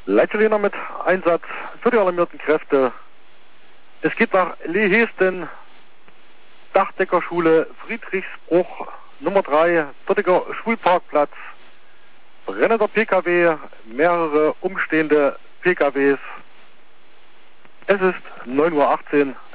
Leitzeliner mit Einsatz für die alarmierten Kräfte. Es geht nach Lehesten, Dachdeckerschule, Friedrichsbruch, Nummer 3, dortiger Schulparkplatz, brennender PKW, mehrere umstehende PKWs. Es ist 9:18 Uhr.